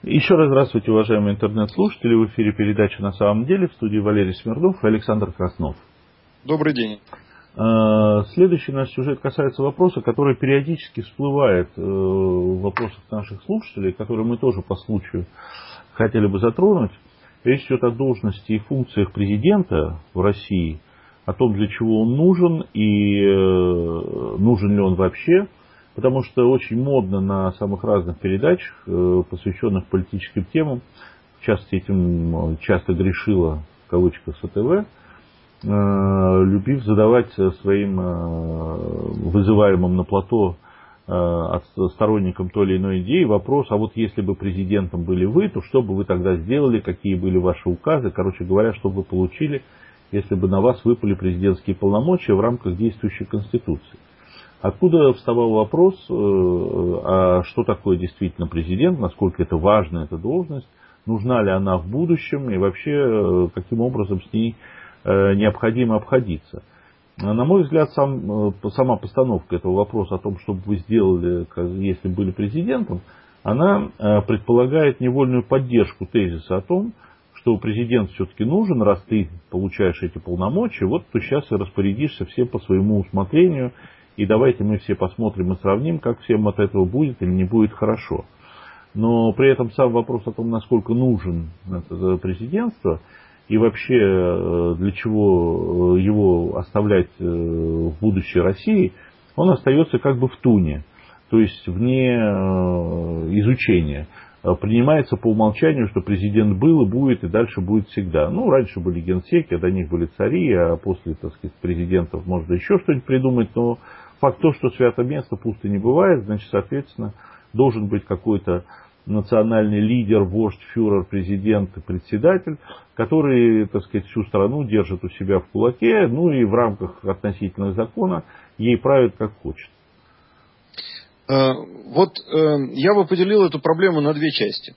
Еще раз здравствуйте, уважаемые интернет-слушатели. В эфире передача «На самом деле», в студии Валерий Смирнов и Александр Краснов. Добрый день. Следующий наш сюжет касается вопроса, который периодически всплывает в вопросах наших слушателей, который мы тоже по случаю хотели бы затронуть. Речь идет о должности и функциях президента в России, о том, для чего он нужен и нужен ли он вообще. Потому что очень модно на самых разных передачах, посвященных политическим темам, в частности, этим часто грешила, в кавычках, СТВ, любив задавать своим вызываемым на плато сторонникам той или иной идеи вопрос: а вот если бы президентом были вы, то что бы вы тогда сделали, какие были ваши указы, короче говоря, что бы вы получили, если бы на вас выпали президентские полномочия в рамках действующей Конституции. Откуда вставал вопрос, а что такое действительно президент, насколько это важна эта должность, нужна ли она в будущем и вообще каким образом с ней необходимо обходиться. На мой взгляд, сама постановка этого вопроса о том, что бы вы сделали, если бы были президентом, она предполагает невольную поддержку тезиса о том, что президент все-таки нужен, раз ты получаешь эти полномочия, вот ты сейчас и распорядишься всем по своему усмотрению. И давайте мы все посмотрим и сравним, как всем от этого будет или не будет хорошо. Но при этом сам вопрос о том, насколько нужен это президентство и вообще для чего его оставлять в будущей России, он остается как бы в туне, то есть вне изучения. Принимается по умолчанию, что президент был и будет, и дальше будет всегда. Ну, раньше были генсеки, а до них были цари, а после, так сказать, президентов можно еще что-нибудь придумать, но факт то, что свято место пусто не бывает, значит, соответственно, должен быть какой-то национальный лидер, вождь, фюрер, президент и председатель, который, так сказать, всю страну держит у себя в кулаке, ну и в рамках относительного закона ей правит как хочет. Вот я бы поделил эту проблему на две части.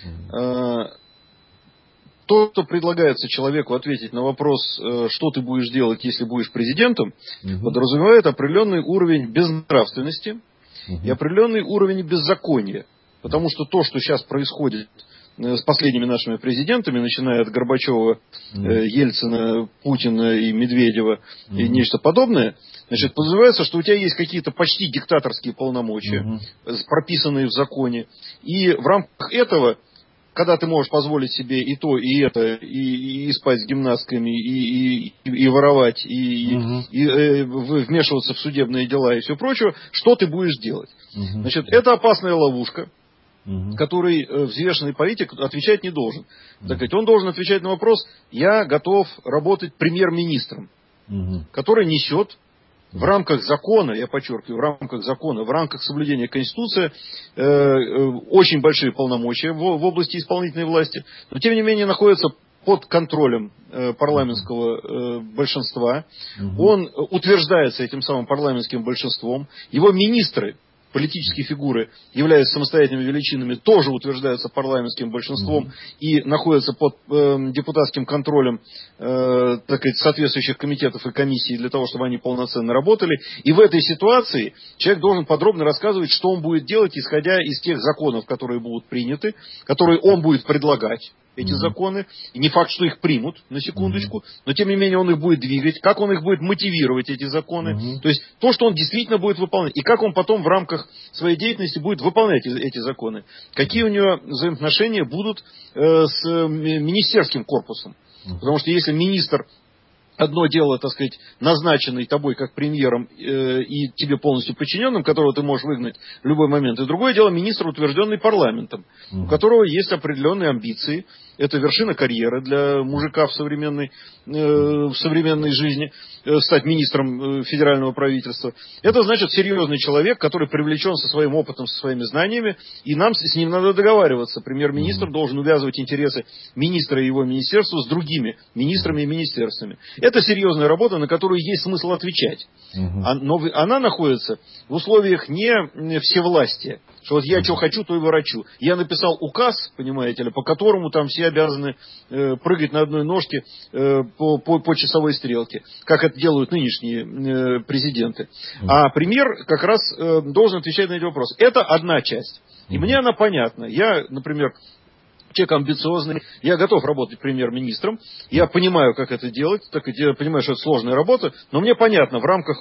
То, что предлагается человеку ответить на вопрос, что ты будешь делать, если будешь президентом, подразумевает определенный уровень безнравственности и определенный уровень беззакония. Потому что то, что сейчас происходит с последними нашими президентами, начиная от Горбачева, Ельцина, Путина и Медведева и нечто подобное, значит, подразумевается, что у тебя есть какие-то почти диктаторские полномочия, прописанные в законе, и в рамках этого, когда ты можешь позволить себе и то, и это, и спать с гимнастками, и воровать, и вмешиваться в судебные дела и все прочее, что ты будешь делать? Значит, это опасная ловушка, который взвешенный политик отвечать не должен. Так сказать, он должен отвечать на вопрос: я готов работать премьер-министром, который несет в рамках закона, я подчеркиваю, в рамках закона, в рамках соблюдения Конституции очень большие полномочия в области исполнительной власти, но тем не менее находится под контролем парламентского большинства. Он утверждается этим самым парламентским большинством. Его министры, политические фигуры, являются самостоятельными величинами, тоже утверждаются парламентским большинством и находятся под депутатским контролем так сказать, соответствующих комитетов и комиссий для того, чтобы они полноценно работали. И в этой ситуации человек должен подробно рассказывать, что он будет делать, исходя из тех законов, которые будут приняты, которые он будет предлагать, эти законы. И не факт, что их примут, на секундочку, но тем не менее он их будет двигать, как он их будет мотивировать, эти законы. То есть то, что он действительно будет выполнять, и как он потом в рамках своей деятельности будет выполнять эти законы. Какие у него взаимоотношения будут с министерским корпусом. Потому что если министр, одно дело, так сказать, назначенный тобой как премьером и тебе полностью подчиненным, которого ты можешь выгнать в любой момент, и другое дело министр, утвержденный парламентом, у которого есть определенные амбиции. Это вершина карьеры для мужика в современной жизни, стать министром федерального правительства. Это значит серьезный человек, который привлечен со своим опытом, со своими знаниями, и нам с ним надо договариваться. Премьер-министр должен увязывать интересы министра и его министерства с другими министрами и министерствами. Это серьезная работа, на которую есть смысл отвечать. Но она находится в условиях не всевластия. Что вот я что хочу, то и ворочу. Я написал указ, понимаете ли, по которому там все обязаны прыгать на одной ножке по часовой стрелке, как это делают нынешние президенты. А премьер как раз должен отвечать на эти вопросы. Это одна часть. И мне она понятна. Я, например, человек амбициозный, я готов работать премьер-министром, я понимаю, как это делать, я понимаю, что это сложная работа, но мне понятно, в рамках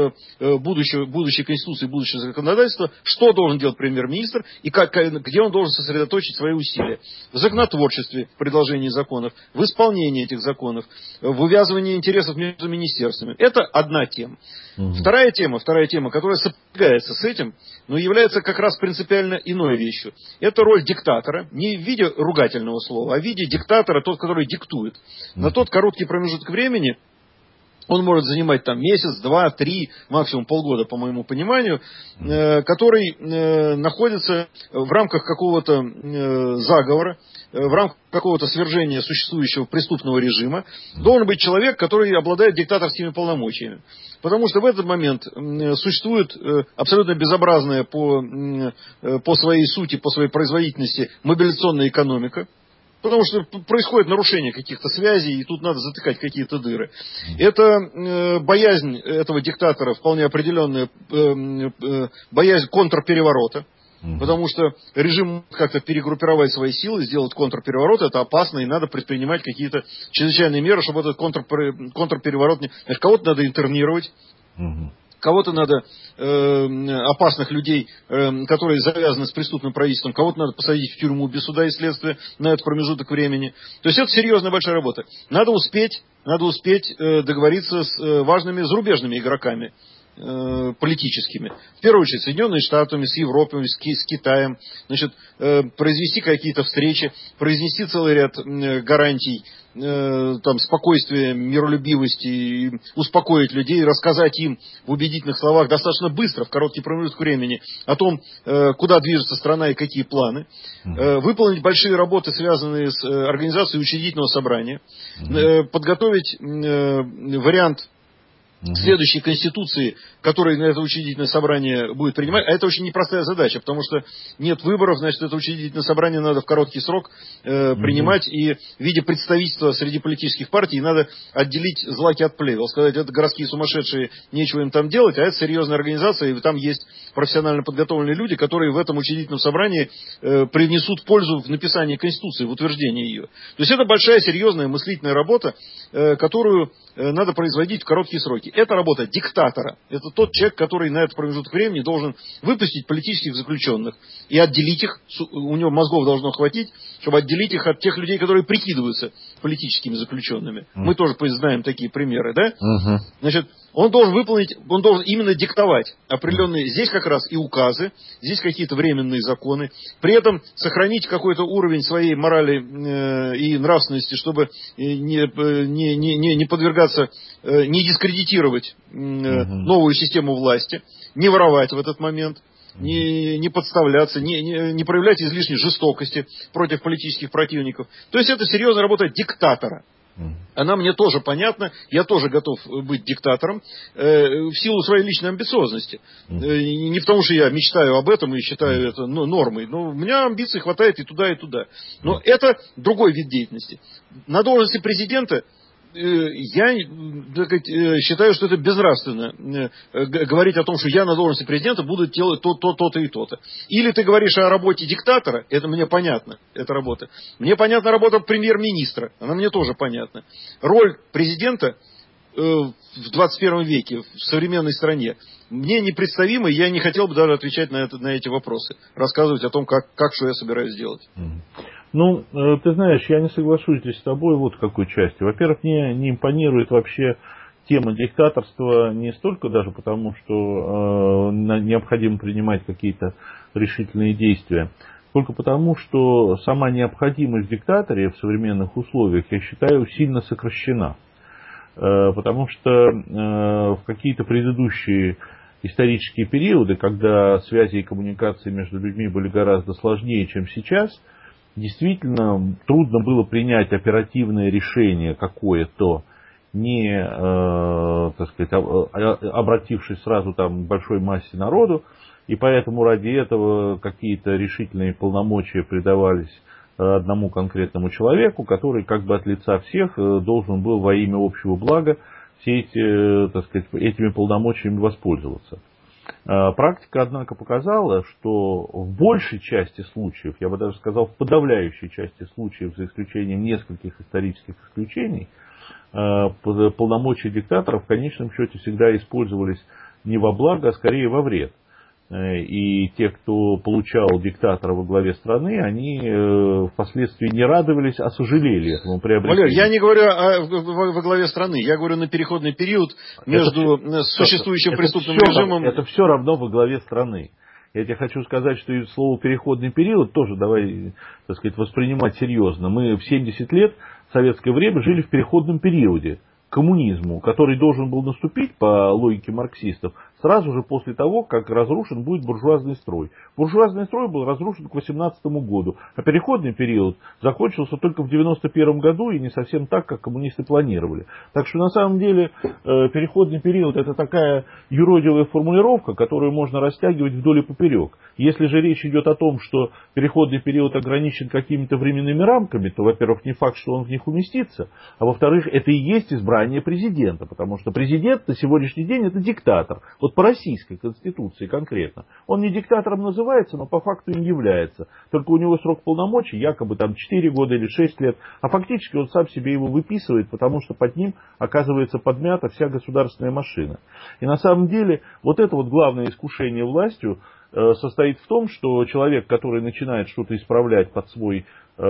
будущей конституции, будущего законодательства, что должен делать премьер-министр и где он должен сосредоточить свои усилия. В законотворчестве, в предложении законов, в исполнении этих законов, в увязывании интересов между министерствами. Это одна тема. Вторая тема, которая сопрягается с этим, но является как раз принципиально иной вещью. Это роль диктатора, не в виде ругательного слова, а в виде диктатора, тот, который диктует. На тот короткий промежуток времени он может занимать там месяц, два, три, максимум полгода, по моему пониманию, который находится в рамках какого-то заговора, в рамках какого-то свержения существующего преступного режима. Должен быть человек, который обладает диктаторскими полномочиями. Потому что в этот момент существует абсолютно безобразная по своей сути, по своей производительности мобилизационная экономика. Потому что происходит нарушение каких-то связей, и тут надо затыкать какие-то дыры. Это боязнь этого диктатора, вполне определенная боязнь контрпереворота. Потому что режим как-то перегруппировать свои силы, сделать контрпереворот, это опасно, и надо предпринимать какие-то чрезвычайные меры, чтобы этот контрпереворот не... Значит, кого-то надо интернировать, кого-то надо, опасных людей, которые завязаны с преступным правительством, кого-то надо посадить в тюрьму без суда и следствия на этот промежуток времени. То есть это серьезная большая работа. Надо успеть договориться с важными зарубежными игроками политическими. В первую очередь, Соединенными Штатами, с Европой, с Китаем. Значит, произвести какие-то встречи, произнести целый ряд гарантий спокойствия, миролюбивости, успокоить людей, рассказать им в убедительных словах достаточно быстро, в короткий промежуток времени, о том, куда движется страна и какие планы. Выполнить большие работы, связанные с организацией учредительного собрания. Подготовить вариант следующей конституции, которая на это учредительное собрание будет принимать. А это очень непростая задача, потому что нет выборов, значит, это учредительное собрание надо в короткий срок принимать, и в виде представительства среди политических партий надо отделить злаки от плевел. Сказать, это городские сумасшедшие, нечего им там делать, а это серьезная организация, и там есть профессионально подготовленные люди, которые в этом учредительном собрании принесут пользу в написании конституции, в утверждении ее. То есть это большая, серьезная мыслительная работа, которую надо производить в короткие сроки. Это работа диктатора. Это тот человек, который на этот промежуток времени должен выпустить политических заключенных и отделить их, у него мозгов должно хватить, чтобы отделить их от тех людей, которые прикидываются политическими заключенными. Мы тоже знаем такие примеры, да? Значит, он должен именно диктовать определенные, здесь как раз и указы, здесь какие-то временные законы, при этом сохранить какой-то уровень своей морали и нравственности, чтобы не подвергаться, не дискредитировать новую систему власти, не воровать в этот момент, не подставляться, не проявлять излишней жестокости против политических противников. То есть это серьезная работа диктатора. Она мне тоже понятна, я тоже готов быть диктатором в силу своей личной амбициозности. Не потому, что я мечтаю об этом и считаю это нормой, но у меня амбиций хватает и туда, и туда. Но это другой вид деятельности. На должности президента я считаю, что это безнравственно говорить о том, что я на должности президента буду делать то-то и то-то. Или ты говоришь о работе диктатора, это мне понятно, эта работа. Мне понятна работа премьер-министра, она мне тоже понятна. Роль президента в 21 веке, в современной стране, мне непредставимо, и я не хотел бы даже отвечать на эти вопросы, рассказывать о том, что я собираюсь делать. Ну, ты знаешь, я не соглашусь здесь с тобой вот в какой части. Во-первых, мне не импонирует вообще тема диктаторства не столько даже потому, что необходимо принимать какие-то решительные действия, сколько потому, что сама необходимость диктатории в современных условиях, я считаю, сильно сокращена. Потому что в какие-то предыдущие исторические периоды, когда связи и коммуникации между людьми были гораздо сложнее, чем сейчас, действительно трудно было принять оперативное решение какое-то, не, обратившись сразу к большой массе народу, и поэтому ради этого какие-то решительные полномочия придавались одному конкретному человеку, который как бы от лица всех должен был во имя общего блага все эти, этими полномочиями воспользоваться. Практика, однако, показала, что в большей части случаев, я бы даже сказал, в подавляющей части случаев, за исключением нескольких исторических исключений, полномочия диктатора в конечном счете всегда использовались не во благо, а скорее во вред. И те, кто получал диктатора во главе страны, они впоследствии не радовались, а сожалели этому приобретению. Валерий, я не говорю во главе страны, я говорю на переходный период между существующим преступным режимом... Это все равно во главе страны. Я тебе хочу сказать, что и слово «переходный период» тоже давай, так сказать, воспринимать серьезно. Мы в 70 лет в советское время жили в переходном периоде к коммунизму, который должен был наступить, по логике марксистов, сразу же после того, как разрушен будет буржуазный строй. Буржуазный строй был разрушен к 18 году, а переходный период закончился только в 91 году и не совсем так, как коммунисты планировали. Так что на самом деле переходный период — это такая юродивая формулировка, которую можно растягивать вдоль и поперек. Если же речь идет о том, что переходный период ограничен какими-то временными рамками, то, во-первых, не факт, что он в них уместится, а во-вторых, это и есть избрание президента, потому что президент на сегодняшний день — это диктатор. Вот по российской конституции конкретно. Он не диктатором называется, но по факту им является. Только у него срок полномочий якобы там 4 года или 6 лет, а фактически он сам себе его выписывает, потому что под ним оказывается подмята вся государственная машина. И на самом деле вот это вот главное искушение властью состоит в том, что человек, который начинает что-то исправлять под свой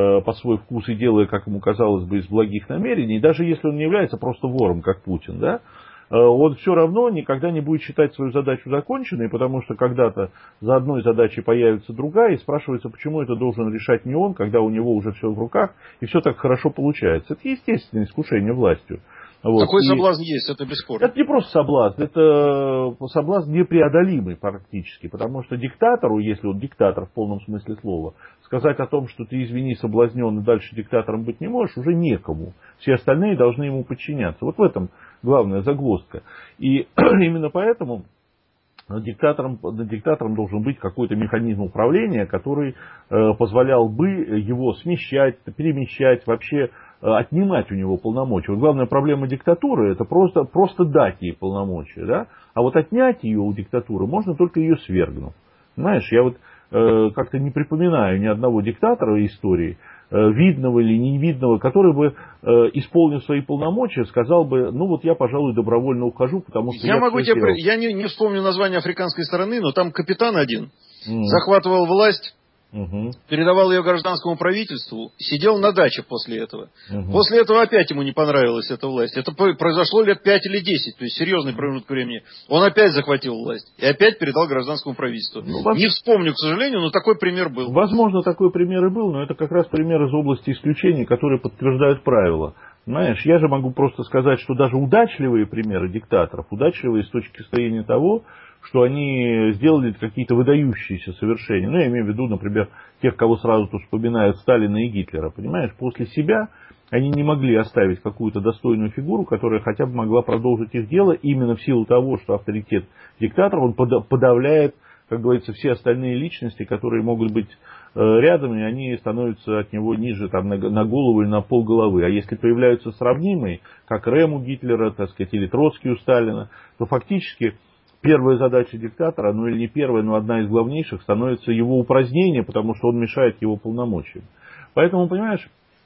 вкус и делая, как ему казалось бы, из благих намерений, даже если он не является просто вором, как Путин, да, он все равно никогда не будет считать свою задачу законченной, потому что когда-то за одной задачей появится другая, и спрашивается, почему это должен решать не он, когда у него уже все в руках, и все так хорошо получается. Это естественное искушение властью. Вот. Такой соблазн есть, это бесспорно. Это не просто соблазн, это соблазн непреодолимый практически, потому что диктатору, если он диктатор в полном смысле слова, сказать о том, что ты, извини, соблазнен и дальше диктатором быть не можешь, уже некому. Все остальные должны ему подчиняться. Вот в этом главная загвоздка. И именно поэтому над диктатором должен быть какой-то механизм управления, который позволял бы его смещать, перемещать, вообще отнимать у него полномочия. Вот главная проблема диктатуры — это просто дать ей полномочия. Да? А вот отнять ее у диктатуры можно только ее свергнув. Знаешь, я вот как-то не припоминаю ни одного диктатора истории, видного или невидного, который бы, исполнив свои полномочия, сказал бы, ну вот я, пожалуй, добровольно ухожу, потому что я не вспомню название африканской страны, но там капитан один захватывал власть, передавал ее гражданскому правительству, сидел на даче после этого. После этого опять ему не понравилась эта власть. Это произошло лет 5 или 10, то есть серьезный промежуток времени. Он опять захватил власть и опять передал гражданскому правительству. Не вспомню, к сожалению, но такой пример был. Возможно, такой пример и был, но это как раз пример из области исключений, которые подтверждают правила. Знаешь, я же могу просто сказать, что даже удачливые примеры диктаторов, удачливые с точки зрения того, что они сделали какие-то выдающиеся совершения. Ну, я имею в виду, например, тех, кого сразу тут вспоминают, Сталина и Гитлера. Понимаешь, после себя они не могли оставить какую-то достойную фигуру, которая хотя бы могла продолжить их дело, именно в силу того, что авторитет диктатора, он подавляет, как говорится, все остальные личности, которые могут быть рядом, и они становятся от него ниже там, на голову или на полголовы. А если появляются сравнимые, как Рэм у Гитлера, так сказать, или Троцкий у Сталина, то фактически первая задача диктатора, ну или не первая, но одна из главнейших, становится его упразднение, потому что он мешает его полномочиям. Поэтому, понимаешь,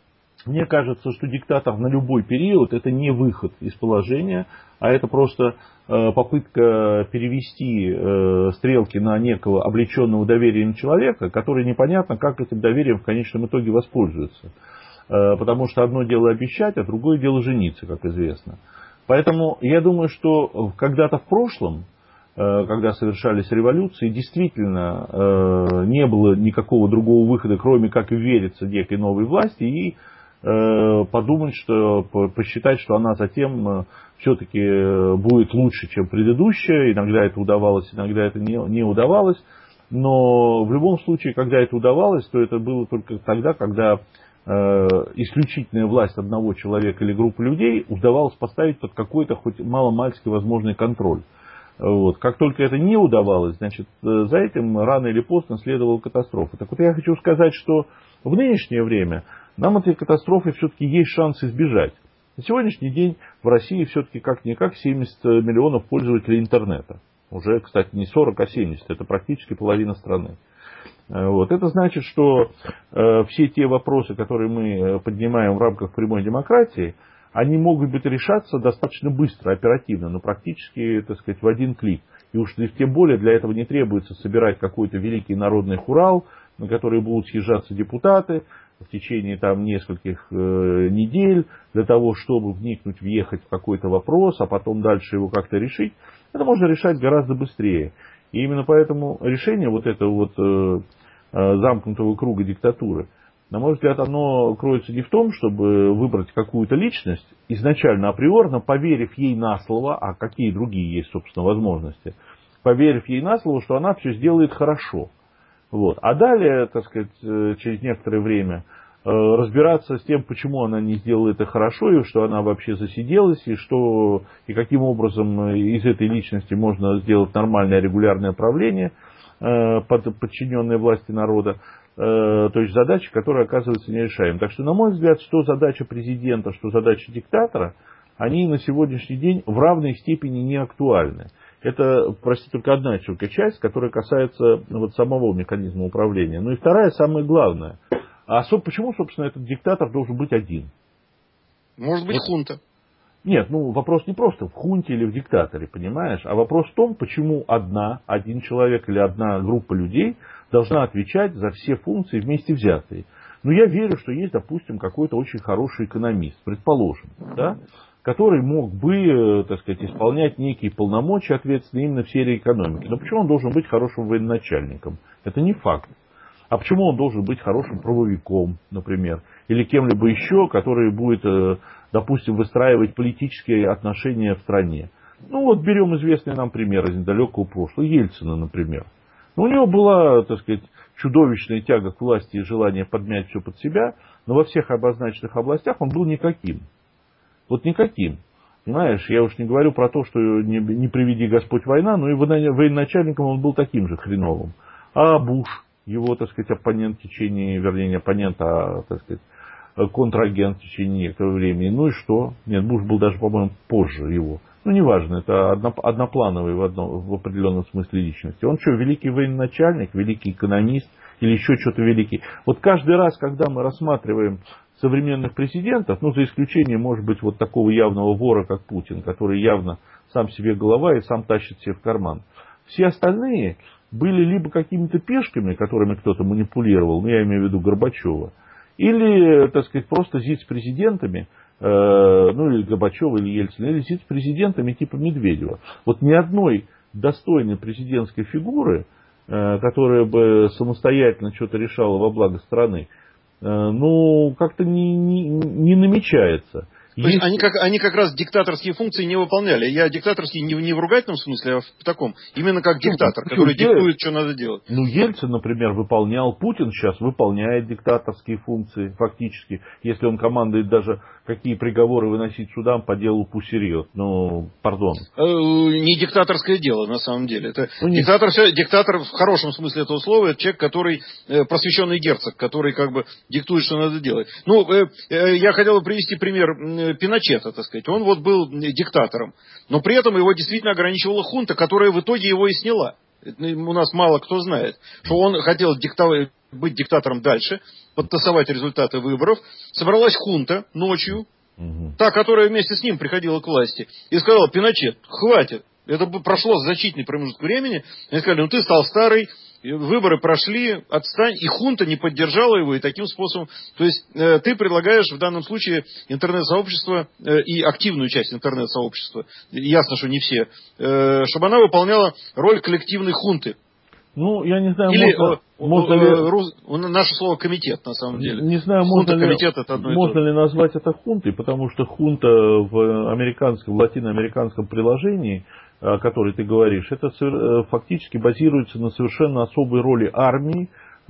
мне кажется, что диктатор на любой период — это не выход из положения, а это просто попытка перевести стрелки на некого облеченного доверием человека, который непонятно, как этим доверием в конечном итоге воспользуется. Потому что одно дело обещать, а другое дело жениться, как известно. Поэтому я думаю, что когда-то в прошлом, когда совершались революции, действительно не было никакого другого выхода, кроме как вериться некой новой власти и подумать, что посчитать, что она затем все-таки будет лучше, чем предыдущая. Иногда это удавалось, иногда это не удавалось. Но в любом случае, когда это удавалось, то это было только тогда, когда исключительная власть одного человека или группы людей удавалось поставить под какой-то хоть маломальски возможный контроль. Вот. Как только это не удавалось, значит, за этим рано или поздно следовала катастрофа. Так вот я хочу сказать, что в нынешнее время нам этой катастрофы все-таки есть шанс избежать. На сегодняшний день в России все-таки как-никак 70 миллионов пользователей интернета. Уже, кстати, не 40, а 70. Это практически половина страны. Вот. Это значит, что все те вопросы, которые мы поднимаем в рамках прямой демократии, они могут быть решаться достаточно быстро, оперативно, но практически, так сказать, в один клик. И уж тем более для этого не требуется собирать какой-то великий народный хурал, на который будут съезжаться депутаты в течение там нескольких недель для того, чтобы вникнуть, въехать в какой-то вопрос, а потом дальше его как-то решить. Это можно решать гораздо быстрее. И именно поэтому решение вот этого вот замкнутого круга диктатуры, на мой взгляд, оно кроется не в том, чтобы выбрать какую-то личность, изначально априорно, поверив ей на слово, а какие другие есть, собственно, возможности, поверив ей на слово, что она все сделает хорошо. Вот. А далее, так сказать, через некоторое время разбираться с тем, почему она не сделала это хорошо, и что она вообще засиделась, и каким образом из этой личности можно сделать нормальное регулярное правление, подчиненное власти народа. То есть задачи, которые оказываются нерешаемыми. Так что, на мой взгляд, что задача президента, что задача диктатора, они на сегодняшний день в равной степени не актуальны. Это, простите, только одна только часть, которая касается вот самого механизма управления. Ну и вторая, самое главное. Почему, собственно, этот диктатор должен быть один? Может быть, хунта. Нет, вопрос не просто в хунте или в диктаторе, понимаешь? А вопрос в том, почему один человек или одна группа людей должна отвечать за все функции вместе взятые. Я верю, что есть, допустим, какой-то очень хороший экономист, предположим, да, который мог бы, так сказать, исполнять некие полномочия ответственные именно в сфере экономики. Но почему он должен быть хорошим военачальником? Это не факт. А почему он должен быть хорошим правовиком, например, или кем-либо еще, который будет, допустим, выстраивать политические отношения в стране? Берем известный нам пример из недалекого прошлого, Ельцина, например. У него была, так сказать, чудовищная тяга к власти и желание подмять все под себя, но во всех обозначенных областях он был никаким. Вот никаким. Понимаешь, я уж не говорю про то, что не приведи Господь война, но и военачальником он был таким же хреновым. А Буш, его, так сказать, оппонент в течение, вернее, не оппонент, а, так сказать, контрагент в течение некоторого времени. Ну и что? Нет, Буш был даже, по-моему, позже его. Неважно, это одноплановый в определенном смысле личности. Он что, великий военачальник, великий экономист или еще что-то великий? Вот каждый раз, когда мы рассматриваем современных президентов, за исключением, может быть, вот такого явного вора, как Путин, который явно сам себе голова и сам тащит себе в карман, все остальные были либо какими-то пешками, которыми кто-то манипулировал, я имею в виду Горбачева, или, так сказать, просто зиц-президентами, или Горбачева, или Ельцина, или зиц-президентами типа Медведева. Вот ни одной достойной президентской фигуры, которая бы самостоятельно что-то решала во благо страны, как-то не намечается. То есть они как раз диктаторские функции не выполняли. Я диктаторский не в ругательном смысле, а в таком. Именно как диктатор, который диктует, что надо делать. Ельцин, например, выполнял. Путин сейчас выполняет диктаторские функции фактически. Если он командует даже, какие приговоры выносить судам по делу Пуссерьет. Пардон. Не диктаторское дело, на самом деле. Это диктатор в хорошем смысле этого слова, это человек, который просвещенный герцог, который как бы диктует, что надо делать. Я хотел бы привести пример Пиночета, так сказать. Он был диктатором, но при этом его действительно ограничивала хунта, которая в итоге его и сняла. У нас мало кто знает, что он хотел быть диктатором дальше, подтасовать результаты выборов. Собралась хунта ночью, та, которая вместе с ним приходила к власти, и сказала: Пиночет, хватит. Это прошло значительный промежуток времени. Они сказали: ты стал старый, выборы прошли, отстань. И хунта не поддержала его, и таким способом. То есть ты предлагаешь в данном случае интернет-сообщество и активную часть интернет-сообщества, ясно, что не все, чтобы она выполняла роль коллективной хунты. Я не знаю, можно ли... Наше слово комитет, на самом деле. Не знаю, можно ли назвать это хунтой, потому что хунта в латиноамериканском приложении, о которой ты говоришь, это фактически базируется на совершенно особой роли армии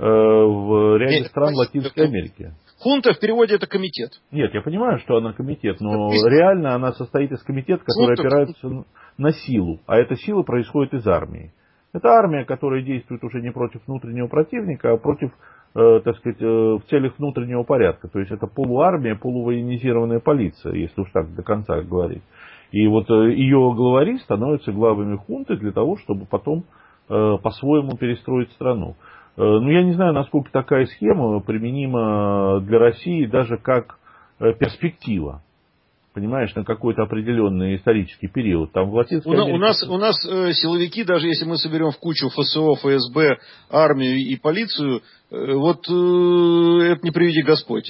в ряде стран Латинской Америки. Хунта в переводе это комитет. Нет, я понимаю, что она комитет, но реально она состоит из комитета, который опирается на силу, а эта сила происходит из армии. Это армия, которая действует уже не против внутреннего противника, а против, так сказать, в целях внутреннего порядка. То есть это полуармия, полувоенизированная полиция, если уж так до конца говорить. И вот ее главари становятся главами хунты для того, чтобы потом по-своему перестроить страну. Ну, я не знаю, насколько такая схема применима для России даже как перспектива. Понимаешь, на какой-то определенный исторический период. Там в Латинской Америке... у нас силовики, даже если мы соберем в кучу ФСО, ФСБ, армию и полицию, вот это не приведи Господь.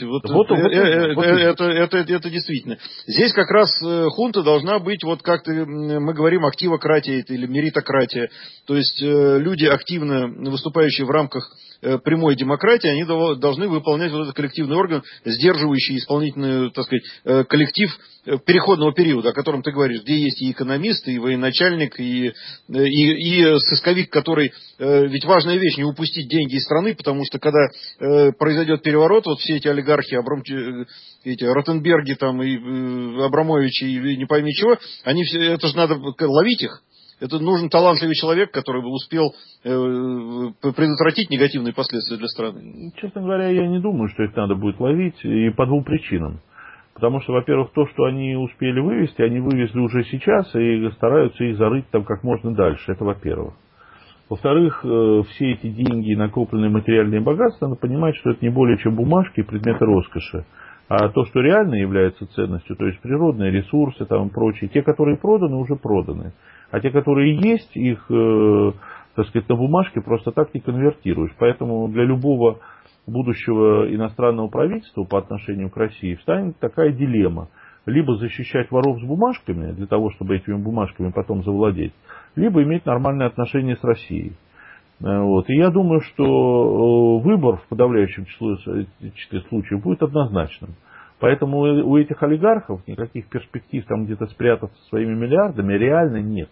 Это действительно. Здесь как раз хунта должна быть, вот как мы говорим, активократия или меритократия. То есть люди, активно выступающие в рамках прямой демократии, они должны выполнять вот этот коллективный орган, сдерживающий исполнительный, так сказать, коллектив переходного периода, о котором ты говоришь, где есть и экономист, и военачальник, и сысковик, который... Ведь важная вещь, не упустить деньги из страны, потому что когда произойдет переворот, вот все эти олигархи, эти Ротенберги там, и Абрамовичи, и не пойми чего, это же надо ловить их. Это нужен талантливый человек, который бы успел предотвратить негативные последствия для страны. Честно говоря, я не думаю, что их надо будет ловить, и по двум причинам. Потому что, во-первых, то, что они успели вывести, они вывезли уже сейчас и стараются их зарыть там как можно дальше. Это во-первых. Во-вторых, все эти деньги, накопленные материальные богатства, надо понимать, что это не более чем бумажки и предметы роскоши. А то, что реально является ценностью, то есть природные ресурсы там, и прочие, те, которые проданы, уже проданы. А те, которые есть, их, так сказать, на бумажке просто так не конвертируешь. Поэтому для любого будущего иностранного правительства по отношению к России встанет такая дилемма. Либо защищать воров с бумажками, для того, чтобы этими бумажками потом завладеть, либо иметь нормальные отношения с Россией. Вот. И я думаю, что выбор в подавляющем числе случаев будет однозначным. Поэтому у этих олигархов никаких перспектив там где-то спрятаться своими миллиардами реально нет.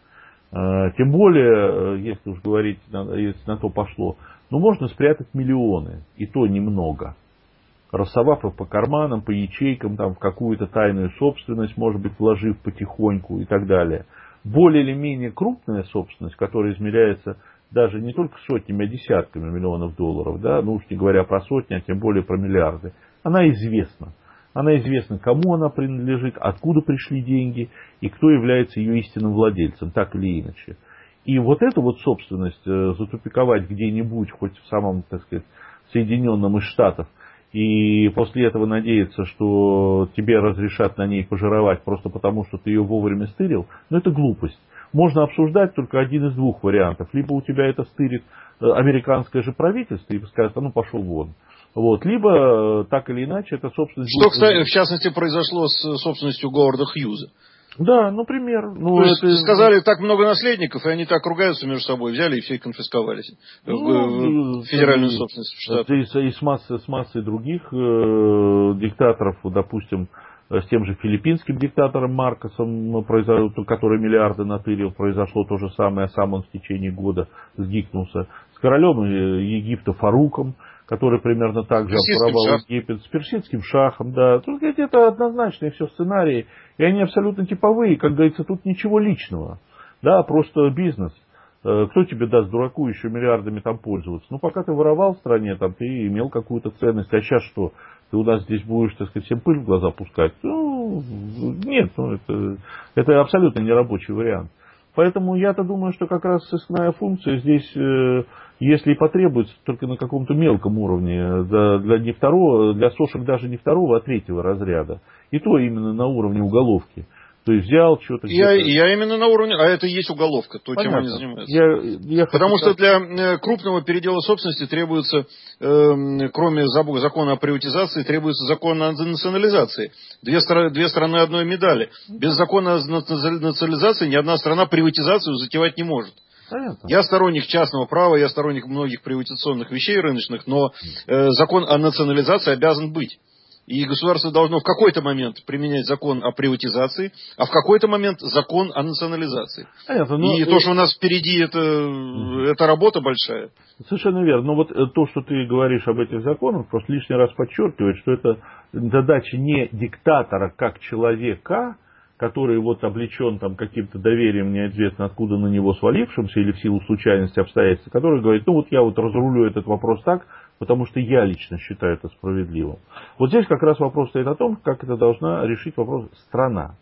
Тем более, если уж говорить, если на то пошло, можно спрятать миллионы, и то немного. Рассовав их по карманам, по ячейкам, там, в какую-то тайную собственность, может быть, вложив потихоньку и так далее. Более или менее крупная собственность, которая измеряется даже не только сотнями, а десятками миллионов долларов, да, ну уж не говоря про сотни, а тем более про миллиарды, она известна. Она известна, кому она принадлежит, откуда пришли деньги и кто является ее истинным владельцем, так или иначе. И вот эту вот собственность затупиковать где-нибудь, хоть в самом, так сказать, Соединенном из Штатов, и после этого надеяться, что тебе разрешат на ней пожировать просто потому, что ты ее вовремя стырил, это глупость. Можно обсуждать только один из двух вариантов. Либо у тебя это стырит американское же правительство и скажет, пошел вон. Вот. Либо, так или иначе, это собственность... Что, кстати, в частности, произошло с собственностью Говарда Хьюза. Да, например. То есть, сказали, так много наследников, и они так ругаются между собой, взяли и все конфисковали в федеральную собственность в Штатах. И с массой других диктаторов, допустим, с тем же филиппинским диктатором Маркосом, который миллиарды натырил, произошло то же самое, а сам он в течение года сгикнулся. С королем Египта Фаруком, который примерно так же обворовал Египет, с персидским шахом, да. Тут это однозначные все сценарии, и они абсолютно типовые, как говорится, тут ничего личного, да, просто бизнес. Кто тебе даст дураку еще миллиардами там пользоваться? Пока ты воровал в стране, там ты имел какую-то ценность, а сейчас что? Ты у нас здесь будешь, так сказать, всем пыль в глаза пускать? Нет, это абсолютно нерабочий вариант. Поэтому я-то думаю, что как раз сыскная функция здесь, если и потребуется, только на каком-то мелком уровне, для сошек даже не второго, а третьего разряда. И то именно на уровне уголовки. То есть взял что-то... Я именно на уровне... А это и есть уголовка, то, чем они занимаются. Потому что для крупного передела собственности требуется, кроме закона о приватизации, требуется закон о национализации. Две стороны одной медали. Без закона о национализации ни одна страна приватизацию затевать не может. Понятно. Я сторонник частного права, я сторонник многих приватизационных вещей рыночных, но закон о национализации обязан быть. И государство должно в какой-то момент применять закон о приватизации, а в какой-то момент закон о национализации. Понятно, и то, что у нас впереди, это работа большая. Совершенно верно. Но вот то, что ты говоришь об этих законах, просто лишний раз подчеркивает, что это задача не диктатора как человека, который вот облечен там каким-то доверием, неизвестно откуда на него свалившимся или в силу случайности обстоятельств, который говорит, я вот разрулю этот вопрос так, потому что я лично считаю это справедливым. Вот здесь как раз вопрос стоит о том, как это должна решить вопрос страна.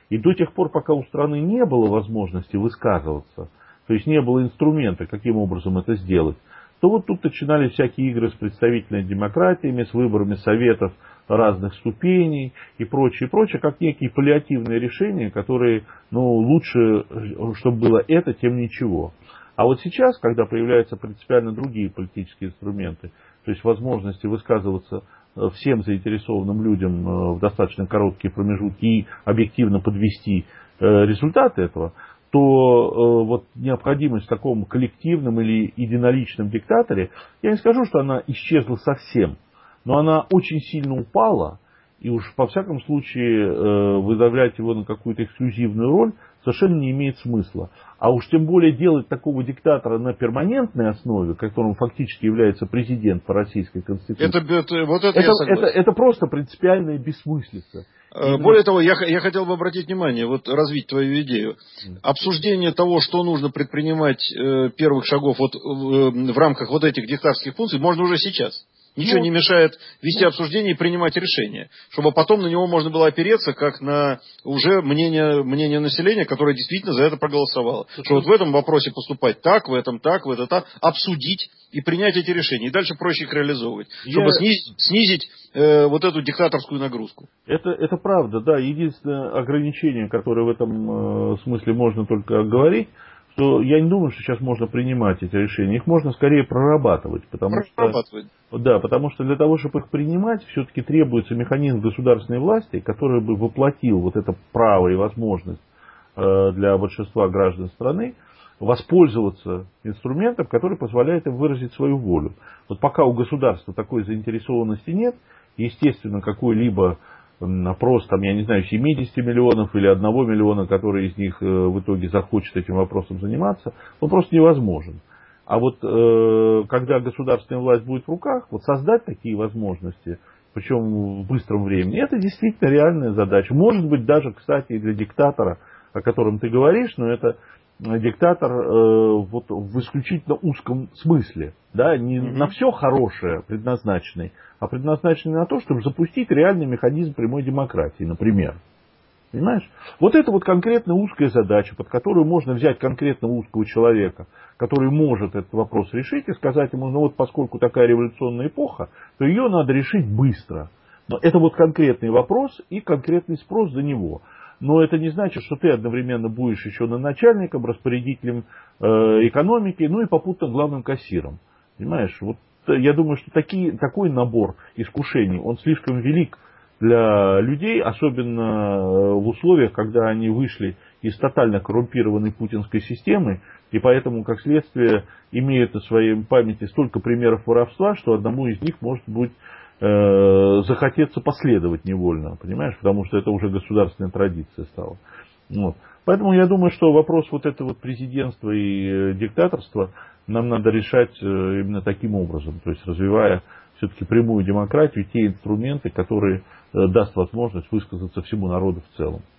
И до тех пор, пока у страны не было возможности высказываться, то есть не было инструмента, каким образом это сделать, то вот тут начинались всякие игры с представительной демократиями, с выборами советов разных ступеней и прочее, как некие паллиативные решения, которые, лучше, чтобы было это, тем ничего. А вот сейчас, когда появляются принципиально другие политические инструменты, то есть возможности высказываться всем заинтересованным людям в достаточно короткие промежутки и объективно подвести результаты этого, то вот необходимость в таком коллективном или единоличном диктаторе, я не скажу, что она исчезла совсем, но она очень сильно упала, и уж во всяком случае выдавлять его на какую-то эксклюзивную роль совершенно не имеет смысла. А уж тем более делать такого диктатора на перманентной основе, которым фактически является президент по российской конституции, это просто принципиальная бессмыслица. Более того, я хотел бы обратить внимание, развить твою идею. Обсуждение того, что нужно предпринимать первых шагов в рамках этих диктаторских функций, можно уже сейчас. Ничего не мешает вести обсуждение и принимать решения, чтобы потом на него можно было опереться, как на уже мнение населения, которое действительно за это проголосовало. Что в этом вопросе поступать так, в этом так, обсудить и принять эти решения. И дальше проще их реализовывать, чтобы снизить эту диктаторскую нагрузку. Это правда, да. Единственное ограничение, которое в этом смысле можно только говорить, что я не думаю, что сейчас можно принимать эти решения. Их можно скорее прорабатывать. Потому что для того, чтобы их принимать, все-таки требуется механизм государственной власти, который бы воплотил это право и возможность для большинства граждан страны воспользоваться инструментом, который позволяет им выразить свою волю. Пока у государства такой заинтересованности нет, естественно, какой-либо опрос, 70 миллионов или 1 миллиона, который из них в итоге захочет этим вопросом заниматься, он просто невозможен. А когда государственная власть будет в руках, создать такие возможности, причем в быстром времени, это действительно реальная задача. Может быть, даже, кстати, и для диктатора, о котором ты говоришь, но это диктатор в исключительно узком смысле, да, не на все хорошее предназначенный, а предназначенный на то, чтобы запустить реальный механизм прямой демократии, например. Понимаешь? Это конкретно узкая задача, под которую можно взять конкретно узкого человека, который может этот вопрос решить и сказать ему, поскольку такая революционная эпоха, то ее надо решить быстро. Но это конкретный вопрос и конкретный спрос за него. Но это не значит, что ты одновременно будешь еще начальником, распорядителем экономики, и попутно главным кассиром. Понимаешь? Я думаю, что такой набор искушений, он слишком велик для людей, особенно в условиях, когда они вышли из тотально коррумпированной путинской системы, и поэтому, как следствие, имеют на своей памяти столько примеров воровства, что одному из них может быть захотеться последовать невольно, понимаешь, потому что это уже государственная традиция стала. Поэтому я думаю, что вопрос этого президентства и диктаторства нам надо решать именно таким образом, то есть развивая все-таки прямую демократию, те инструменты, которые даст возможность высказаться всему народу в целом.